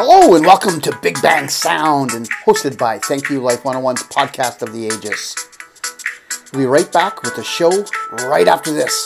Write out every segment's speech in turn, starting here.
Hello and welcome to Big Bang Sound and hosted by Thank You Life 101's Podcast of the Ages. We'll be right back with the show right after this.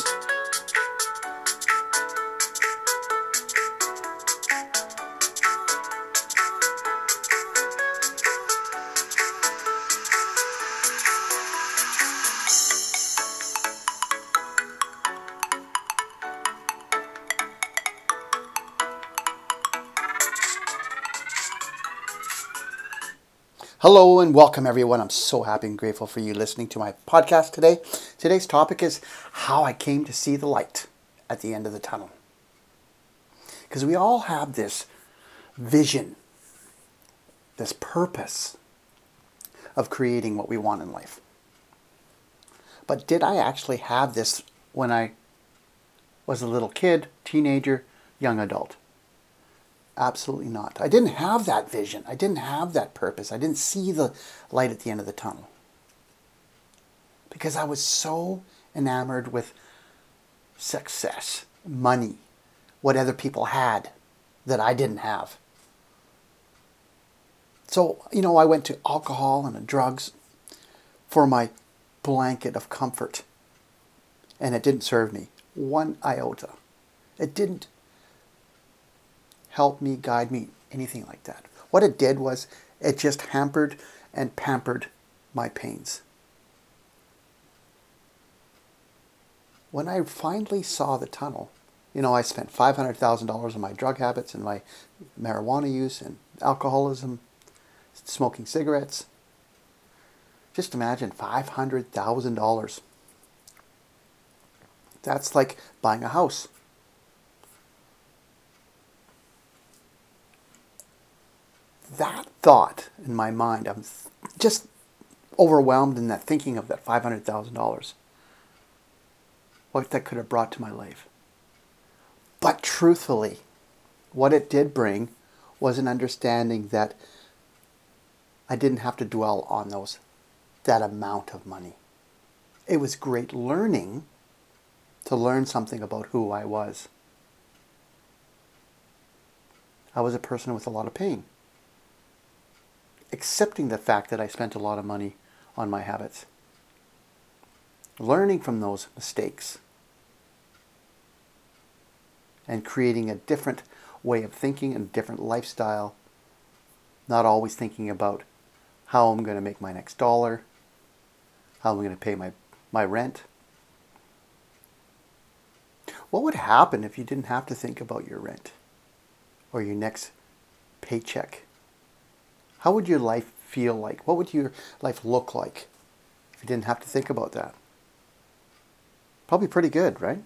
Hello and welcome everyone. I'm so happy and grateful for you listening to my podcast today. Today's topic is how I came to see the light at the end of the tunnel. Because we all have this vision, this purpose of creating what we want in life. But did I actually have this when I was a little kid, teenager, young adult? Absolutely not. I didn't have that vision. I didn't have that purpose. I didn't see the light at the end of the tunnel. Because I was so enamored with success, money, what other people had that I didn't have. So, I went to alcohol and drugs for my blanket of comfort. And it didn't serve me one iota. It didn't help me, guide me, anything like that. What it did was it just hampered and pampered my pains. When I finally saw the tunnel, I spent $500,000 on my drug habits and my marijuana use and alcoholism, smoking cigarettes. Just imagine $500,000. That's like buying a house. That thought in my mind, I'm just overwhelmed in that thinking of that $500,000. What that could have brought to my life. But truthfully, what it did bring was an understanding that I didn't have to dwell on that amount of money. It was great learning to learn something about who I was. I was a person with a lot of pain. Accepting the fact that I spent a lot of money on my habits. Learning from those mistakes. And creating a different way of thinking and a different lifestyle. Not always thinking about how I'm going to make my next dollar. How I'm going to pay my rent. What would happen if you didn't have to think about your rent? Or your next paycheck? How would your life feel like? What would your life look like if you didn't have to think about that? Probably pretty good, right?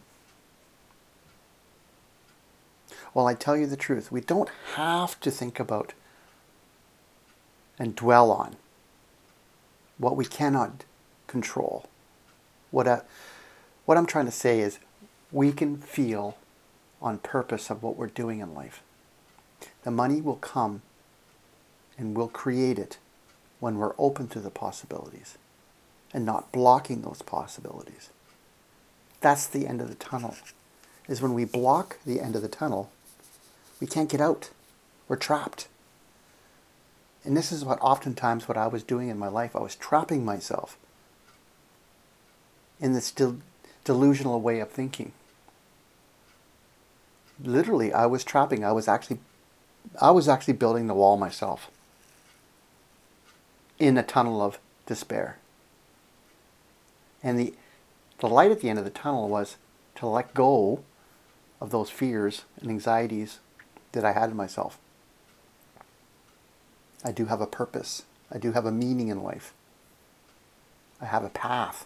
Well, I tell you the truth. We don't have to think about and dwell on what we cannot control. What I'm trying to say is we can feel on purpose of what we're doing in life. The money will come and we'll create it when we're open to the possibilities and not blocking those possibilities. That's the end of the tunnel. Is when we block the end of the tunnel, we can't get out. We're trapped. And this is what I was doing in my life. I was trapping myself in this delusional way of thinking. Literally, I was trapping. I was actually building the wall myself. In a tunnel of despair. And the light at the end of the tunnel was to let go of those fears and anxieties that I had in myself. I do have a purpose. I do have a meaning in life. I have a path.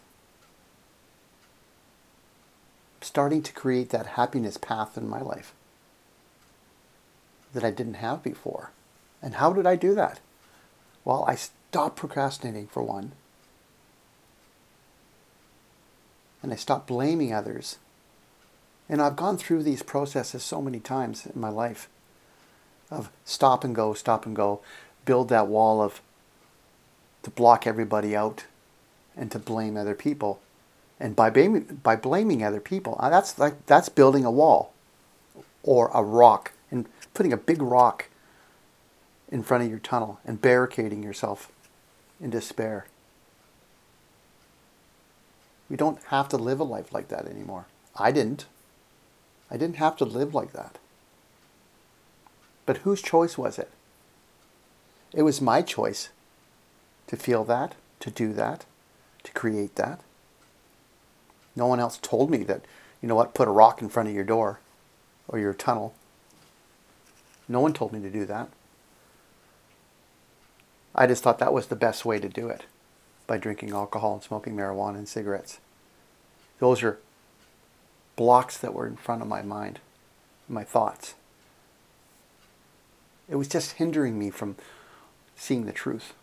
I'm starting to create that happiness path in my life that I didn't have before. And how did I do that? Well, I stopped procrastinating for one. And I stopped blaming others. And I've gone through these processes so many times in my life of stop and go, build that wall to block everybody out and to blame other people. And by blaming other people, that's building a wall or a rock and putting a big rock in front of your tunnel and barricading yourself in despair. We don't have to live a life like that anymore. I didn't. I didn't have to live like that. But whose choice was it? It was my choice to feel that, to do that, to create that. No one else told me that, you know what, put a rock in front of your door or your tunnel. No one told me to do that. I just thought that was the best way to do it, by drinking alcohol and smoking marijuana and cigarettes. Those are blocks that were in front of my mind, my thoughts. It was just hindering me from seeing the truth.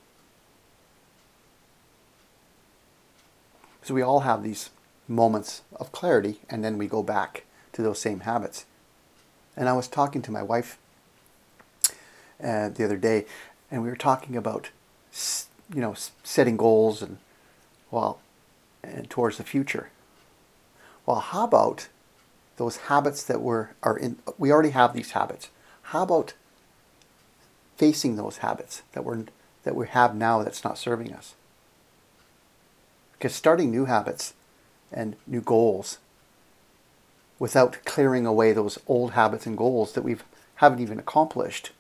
So we all have these moments of clarity, and then we go back to those same habits. And I was talking to my wife the other day, and we were talking about, setting goals and towards the future. Well, how about those habits that we already have these habits. How about facing those habits that we have now that's not serving us? Because starting new habits and new goals without clearing away those old habits and goals that we haven't even accomplished,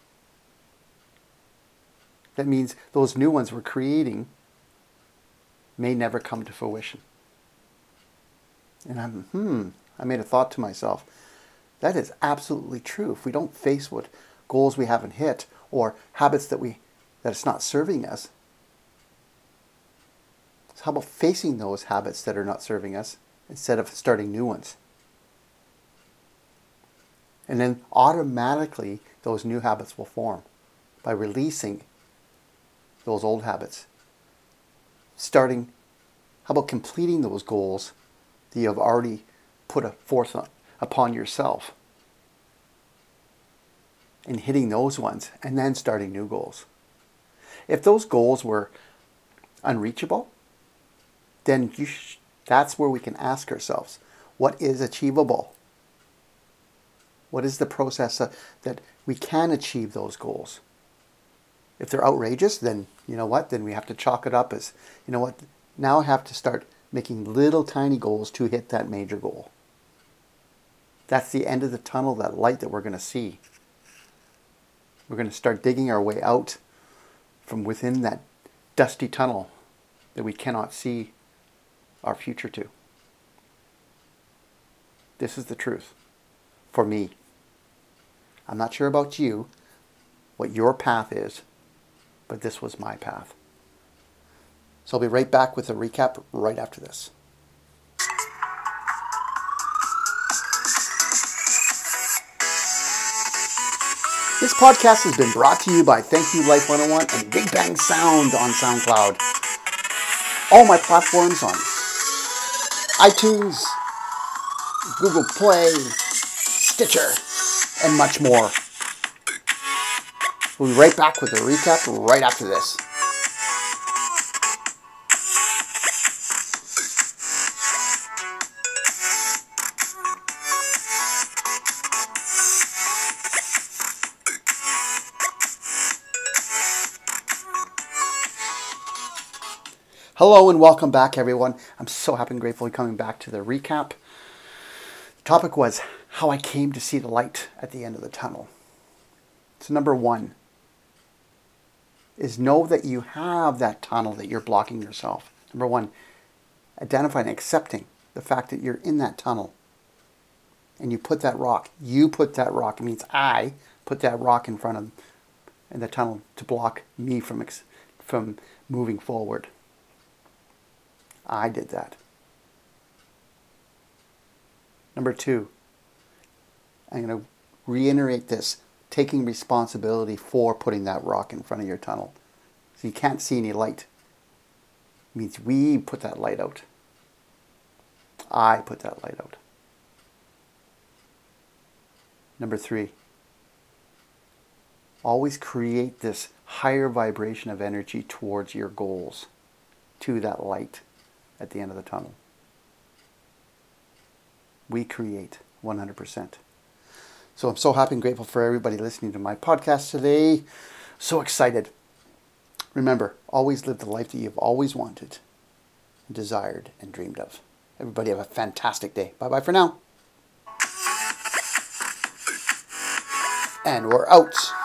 that means those new ones we're creating may never come to fruition. And I made a thought to myself, that is absolutely true. If we don't face what goals we haven't hit or habits that it's not serving us, so how about facing those habits that are not serving us instead of starting new ones? And then automatically those new habits will form by releasing those old habits. How about completing those goals that you have already put forth upon yourself, and hitting those ones and then starting new goals. If those goals were unreachable, then that's where we can ask ourselves, what is achievable? What is the process that we can achieve those goals? If they're outrageous, then you know what? Then we have to chalk it up as, you know what? Now I have to start making little tiny goals to hit that major goal. That's the end of the tunnel, that light that we're going to see. We're going to start digging our way out from within that dusty tunnel that we cannot see our future to. This is the truth for me. I'm not sure about you, what your path is, but this was my path. So I'll be right back with a recap right after this. This podcast has been brought to you by Thank You Life 101 and Big Bang Sound on SoundCloud. All my platforms on iTunes, Google Play, Stitcher, and much more. We'll be right back with a recap right after this. Hello and welcome back, everyone. I'm so happy and grateful to coming back to the recap. The topic was how I came to see the light at the end of the tunnel. So number one is know that you have that tunnel that you're blocking yourself. Number one, identifying and accepting the fact that you're in that tunnel and you put that rock. You put that rock. It means I put that rock in front of the tunnel to block me from moving forward. I did that. Number two, I'm going to reiterate this, taking responsibility for putting that rock in front of your tunnel. So you can't see any light. It means we put that light out. I put that light out. Number three, always create this higher vibration of energy towards your goals, to that light at the end of the tunnel. We create 100%. So I'm so happy and grateful for everybody listening to my podcast today. So excited. Remember, always live the life that you've always wanted, desired, and dreamed of. Everybody have a fantastic day. Bye-bye for now. And we're out.